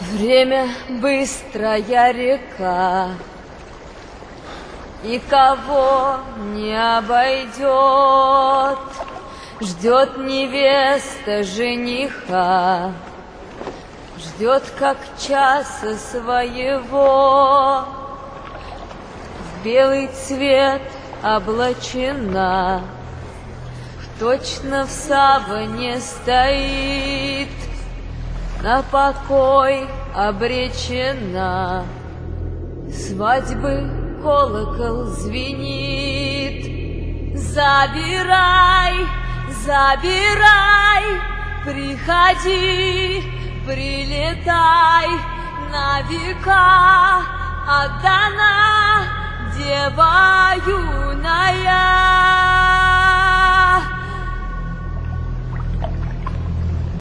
Время быстрая река, и кого не обойдет, ждет невеста жениха, ждет как часа своего, в белый цвет облачена, точно в саване стоит, на покой обречена. Свадьбы колокол звенит. Забирай, забирай, приходи, прилетай, на века отдана дева юная.